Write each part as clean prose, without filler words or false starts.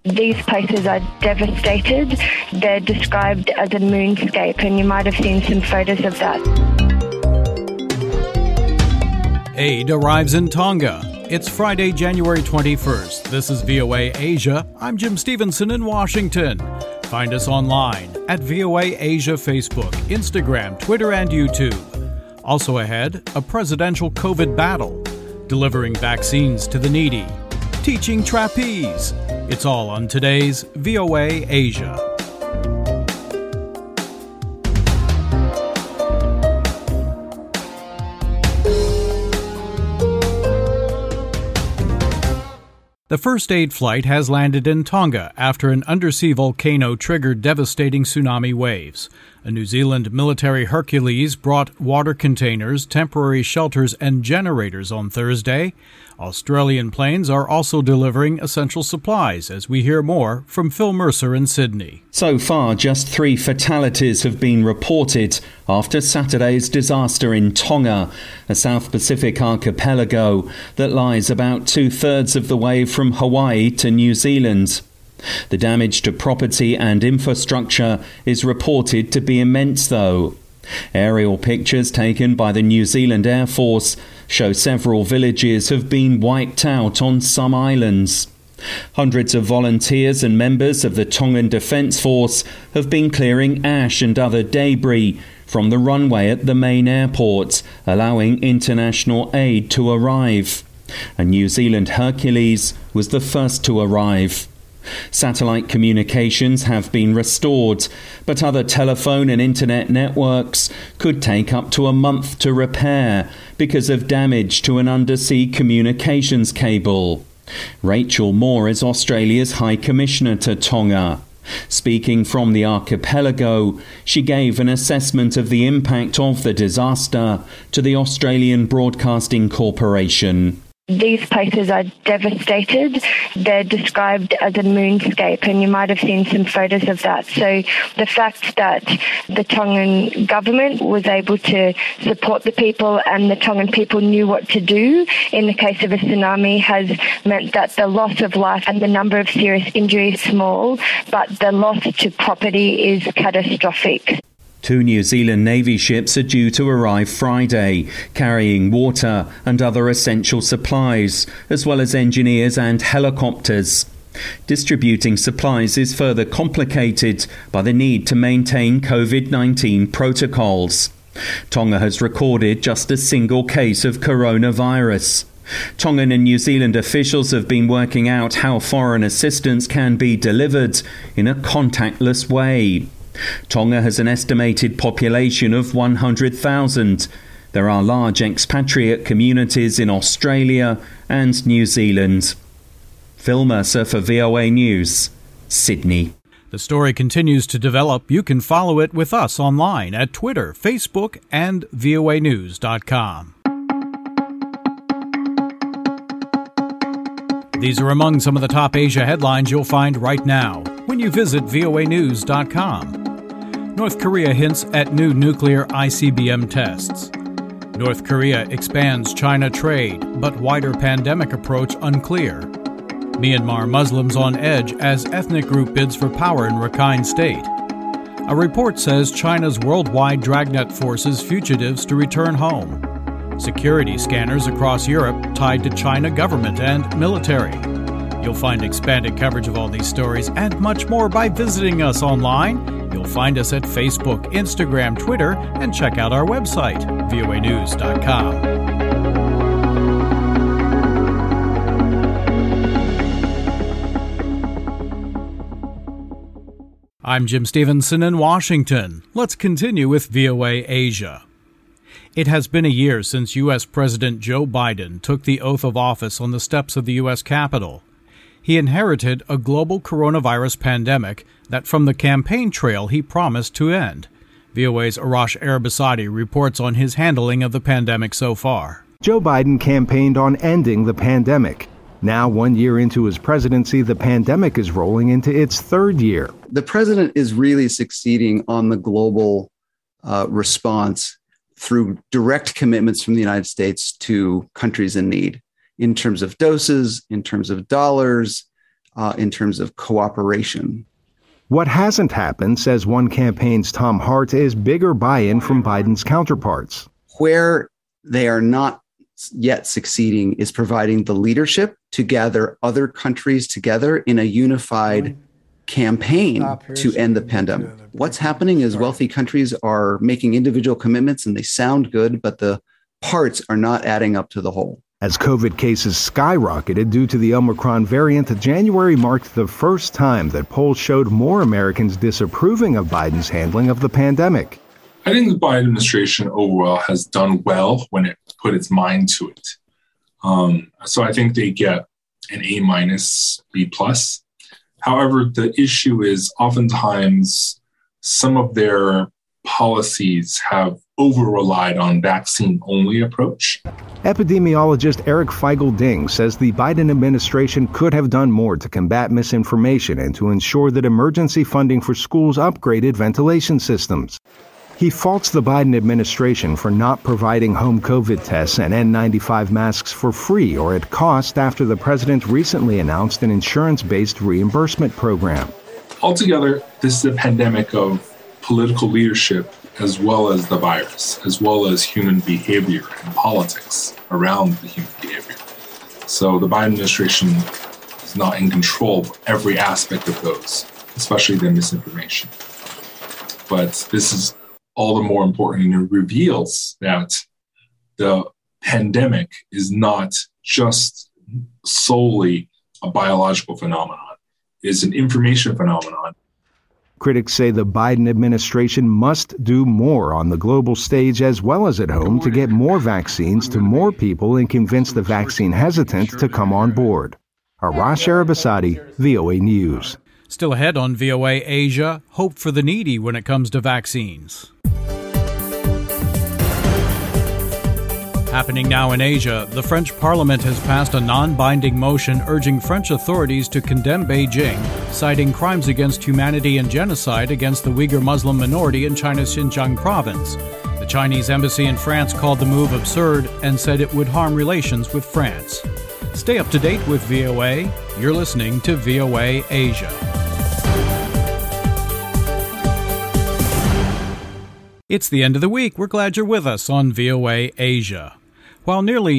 These places are devastated. They're described as a moonscape, and you might have seen some photos of that. Aid arrives in Tonga. It's Friday, January 21st. This is VOA Asia. I'm Jim Stevenson in Washington. Find us online at VOA Asia Facebook, Instagram, Twitter, and YouTube. Also ahead, a presidential COVID battle, delivering vaccines to the needy, teaching trapeze. It's all on today's VOA Asia. The first aid flight has landed in Tonga after an undersea volcano triggered devastating tsunami waves. A New Zealand military Hercules brought water containers, temporary shelters, and generators on Thursday. Australian planes are also delivering essential supplies, as we hear more from Phil Mercer in Sydney. So far, just 3 fatalities have been reported after Saturday's disaster in Tonga, a South Pacific archipelago that lies about 2/3 of the way from Hawaii to New Zealand. The damage to property and infrastructure is reported to be immense, though. Aerial pictures taken by the New Zealand Air Force show several villages have been wiped out on some islands. Hundreds of volunteers and members of the Tongan Defence Force have been clearing ash and other debris from the runway at the main airport, allowing international aid to arrive. A New Zealand Hercules was the first to arrive. Satellite communications have been restored, but other telephone and internet networks could take up to a month to repair because of damage to an undersea communications cable. Rachel Moore is Australia's High Commissioner to Tonga. Speaking from the archipelago, she gave an assessment of the impact of the disaster to the Australian Broadcasting Corporation. These places are devastated. They're described as a moonscape, and you might have seen some photos of that. So the fact that the Tongan government was able to support the people and the Tongan people knew what to do in the case of a tsunami has meant that the loss of life and the number of serious injuries is small, but the loss to property is catastrophic. 2 New Zealand Navy ships are due to arrive Friday, carrying water and other essential supplies, as well as engineers and helicopters. Distributing supplies is further complicated by the need to maintain COVID-19 protocols. Tonga has recorded just a single case of coronavirus. Tongan and New Zealand officials have been working out how foreign assistance can be delivered in a contactless way. Tonga has an estimated population of 100,000. There are large expatriate communities in Australia and New Zealand. Phil Mercer for VOA News, Sydney. The story continues to develop. You can follow it with us online at Twitter, Facebook, and voanews.com. These are among some of the top Asia headlines you'll find right now when you visit voanews.com. North Korea hints at new nuclear ICBM tests. North Korea expands China trade, but wider pandemic approach unclear. Myanmar Muslims on edge as ethnic group bids for power in Rakhine State. A report says China's worldwide dragnet forces fugitives to return home. Security scanners across Europe tied to China government and military. You'll find expanded coverage of all these stories and much more by visiting us online. You'll find us at Facebook, Instagram, Twitter, and check out our website, voanews.com. I'm Jim Stevenson in Washington. Let's continue with VOA Asia. It has been a year since U.S. President Joe Biden took the oath of office on the steps of the U.S. Capitol. He inherited a global coronavirus pandemic that from the campaign trail he promised to end. VOA's Arash Arabasadi reports on his handling of the pandemic so far. Joe Biden campaigned on ending the pandemic. Now, 1 year into his presidency, the pandemic is rolling into its 3rd year. The president is really succeeding on the global response through direct commitments from the United States to countries in need in terms of doses, in terms of dollars, in terms of cooperation. What hasn't happened, says one campaign's Tom Hart, is bigger buy-in from Biden's counterparts. Where they are not yet succeeding is providing the leadership to gather other countries together in a unified campaign to end the pandemic. What's happening is wealthy countries are making individual commitments and they sound good, but the parts are not adding up to the whole. As COVID cases skyrocketed due to the Omicron variant, January marked the first time that polls showed more Americans disapproving of Biden's handling of the pandemic. I think the Biden administration overall has done well when it put its mind to it. So I think they get an A-, B+. However, the issue is oftentimes some of their policies have over-relied on vaccine-only approach. Epidemiologist Eric Feigl-Ding says the Biden administration could have done more to combat misinformation and to ensure that emergency funding for schools upgraded ventilation systems. He faults the Biden administration for not providing home COVID tests and N95 masks for free or at cost after the president recently announced an insurance-based reimbursement program. Altogether, this is a pandemic of political leadership as well as the virus, as well as human behavior and politics around the human behavior. So the Biden administration is not in control of every aspect of those, especially the misinformation. But this is all the more important, and it reveals that the pandemic is not just solely a biological phenomenon. It is an information phenomenon. Critics say the Biden administration must do more on the global stage as well as at home to get more vaccines to more people and convince the vaccine hesitant to come on board. Arash Arabasadi, VOA News. Still ahead on VOA Asia, hope for the needy when it comes to vaccines. Happening now in Asia, the French parliament has passed a non-binding motion urging French authorities to condemn Beijing, citing crimes against humanity and genocide against the Uyghur Muslim minority in China's Xinjiang province. The Chinese embassy in France called the move absurd and said it would harm relations with France. Stay up to date with VOA. You're listening to VOA Asia. It's the end of the week. We're glad you're with us on VOA Asia. While nearly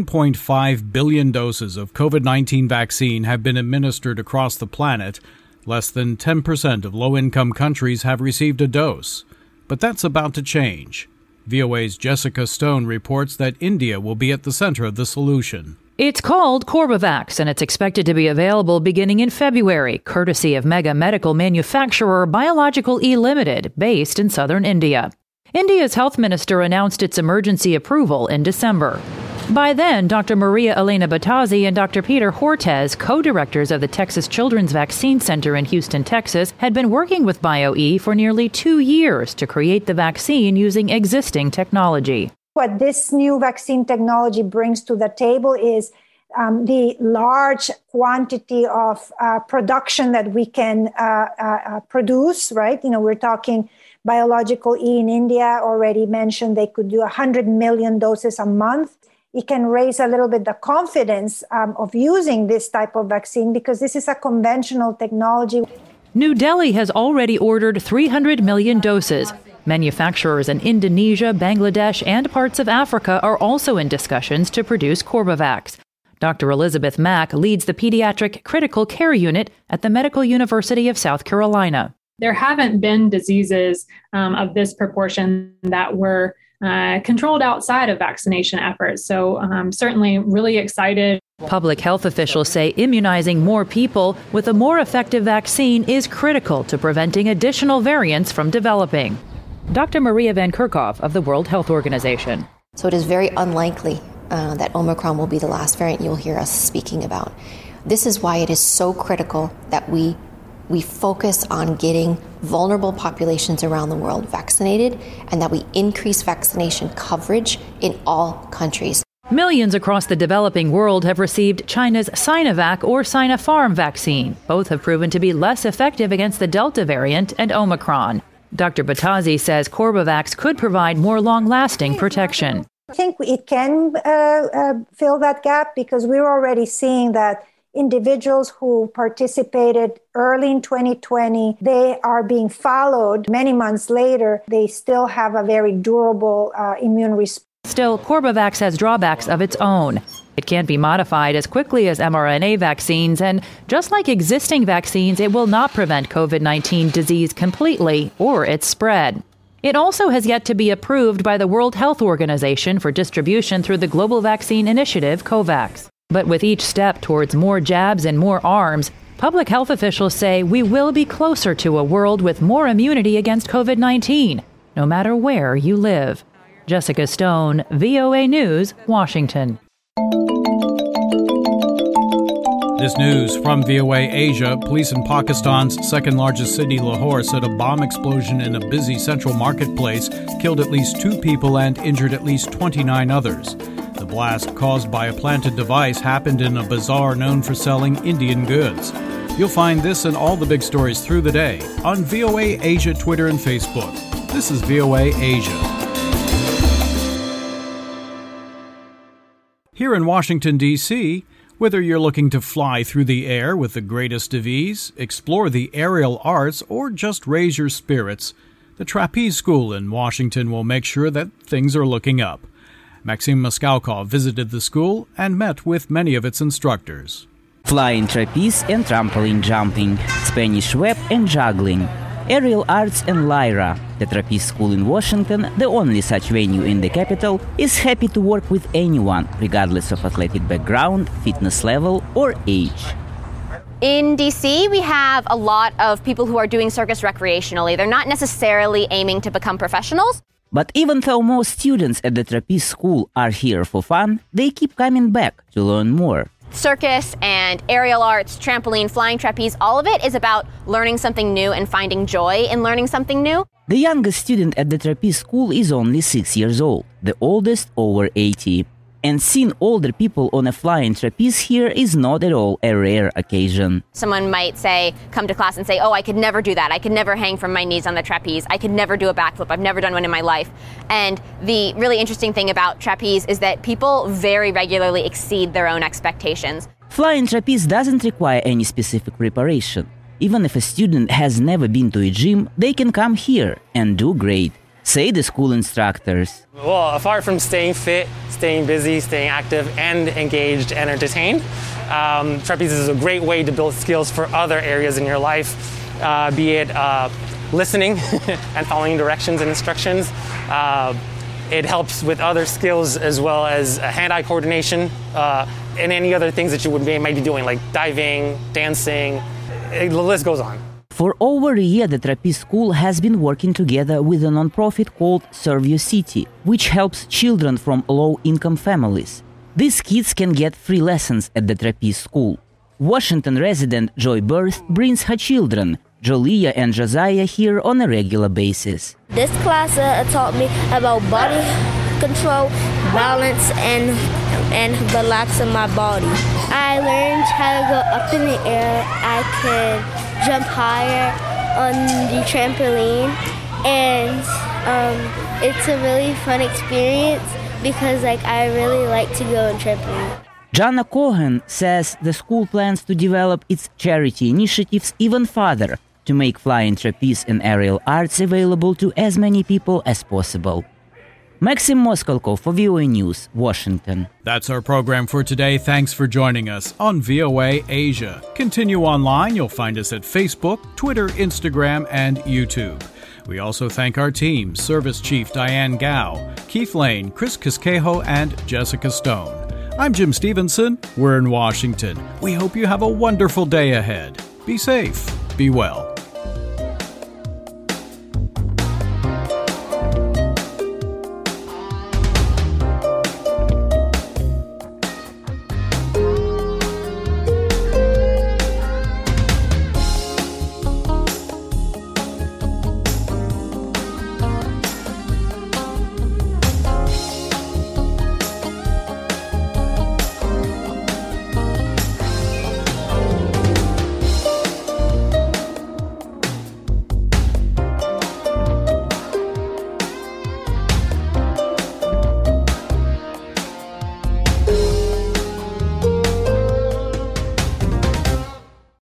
9.5 billion doses of COVID-19 vaccine have been administered across the planet, less than 10% of low-income countries have received a dose. But that's about to change. VOA's Jessica Stone reports that India will be at the center of the solution. It's called Corbavax, and it's expected to be available beginning in February, courtesy of mega medical manufacturer Biological E Limited, based in southern India. India's health minister announced its emergency approval in December. By then, Dr. Maria Elena Batazzi and Dr. Peter Hortez, co-directors of the Texas Children's Vaccine Center in Houston, Texas, had been working with BioE for nearly 2 years to create the vaccine using existing technology. What this new vaccine technology brings to the table is the large quantity of production that we can produce, right? We're talking Biological E in India already mentioned they could do 100 million doses a month. It can raise a little bit the confidence of using this type of vaccine because this is a conventional technology. New Delhi has already ordered 300 million doses. Manufacturers in Indonesia, Bangladesh, and parts of Africa are also in discussions to produce Corbavax. Dr. Elizabeth Mack leads the Pediatric Critical Care Unit at the Medical University of South Carolina. There haven't been diseases of this proportion that were controlled outside of vaccination efforts. So certainly really excited. Public health officials say immunizing more people with a more effective vaccine is critical to preventing additional variants from developing. Dr. Maria Van Kerkhove of the World Health Organization. So it is very unlikely that Omicron will be the last variant you'll hear us speaking about. This is why it is so critical that we focus on getting vulnerable populations around the world vaccinated and that we increase vaccination coverage in all countries. Millions across the developing world have received China's Sinovac or Sinopharm vaccine. Both have proven to be less effective against the Delta variant and Omicron. Dr. Batazzi says Corbavax could provide more long-lasting protection. I think it can fill that gap because we're already seeing that individuals who participated early in 2020, they are being followed many months later. They still have a very durable immune response. Still, Corbavax has drawbacks of its own. It can't be modified as quickly as mRNA vaccines, and just like existing vaccines, it will not prevent COVID-19 disease completely or its spread. It also has yet to be approved by the World Health Organization for distribution through the Global Vaccine Initiative, COVAX. But with each step towards more jabs and more arms, public health officials say we will be closer to a world with more immunity against COVID-19, no matter where you live. Jessica Stone, VOA News, Washington. This news from VOA Asia. Police in Pakistan's second-largest city, Lahore, said a bomb explosion in a busy central marketplace killed at least 2 people and injured at least 29 others. The blast, caused by a planted device, happened in a bazaar known for selling Indian goods. You'll find this and all the big stories through the day on VOA Asia Twitter and Facebook. This is VOA Asia. Here in Washington, D.C., whether you're looking to fly through the air with the greatest of ease, explore the aerial arts, or just raise your spirits, the Trapeze School in Washington will make sure that things are looking up. Maxim Moskalkov visited the school and met with many of its instructors. Flying trapeze and trampoline jumping, Spanish web and juggling, aerial arts and lyra. The Trapeze School in Washington, the only such venue in the capital, is happy to work with anyone, regardless of athletic background, fitness level, or age. In DC, we have a lot of people who are doing circus recreationally. They're not necessarily aiming to become professionals. But even though most students at the Trapeze School are here for fun, they keep coming back to learn more. Circus and aerial arts, trampoline, flying trapeze, all of it is about learning something new and finding joy in learning something new. The youngest student at the Trapeze School is only 6 years old, the oldest over 80. And seeing older people on a flying trapeze here is not at all a rare occasion. Someone might say, come to class and say, oh, I could never do that. I could never hang from my knees on the trapeze. I could never do a backflip. I've never done one in my life. And the really interesting thing about trapeze is that people very regularly exceed their own expectations. Flying trapeze doesn't require any specific preparation. Even if a student has never been to a gym, they can come here and do great, say the school instructors. Well, apart from staying fit, staying busy, staying active, and engaged and entertained, trapeze is a great way to build skills for other areas in your life, be it listening and following directions and instructions. It helps with other skills as well as hand-eye coordination and any other things that you might be doing, like diving, dancing, the list goes on. For over a year, the Trapeze School has been working together with a non-profit called Serve Your City, which helps children from low-income families. These kids can get free lessons at the Trapeze School. Washington resident Joy Birth brings her children, Jolia and Josiah, here on a regular basis. This class taught me about body control, balance, and relaxing my body. I learned how to go up in the air. I could jump higher on the trampoline, and it's a really fun experience because I really like to go on trampoline. Jana Cohen says the school plans to develop its charity initiatives even further to make flying trapeze and aerial arts available to as many people as possible. Maxim Moskalkov for VOA News, Washington. That's our program for today. Thanks for joining us on VOA Asia. Continue online. You'll find us at Facebook, Twitter, Instagram, and YouTube. We also thank our team, Service Chief Diane Gao, Keith Lane, Chris Casquejo, and Jessica Stone. I'm Jim Stevenson. We're in Washington. We hope you have a wonderful day ahead. Be safe. Be well.